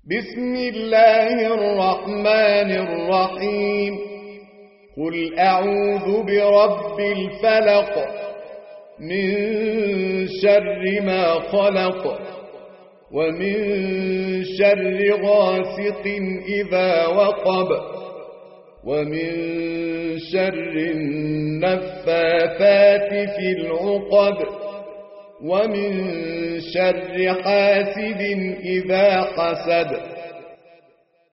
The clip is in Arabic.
بسم الله الرحمن الرحيم قل أعوذ برب الفلق من شر ما خلق ومن شر غاسق إذا وقب ومن شر النفاثات في العقد ومن شر حاسد إذا حسد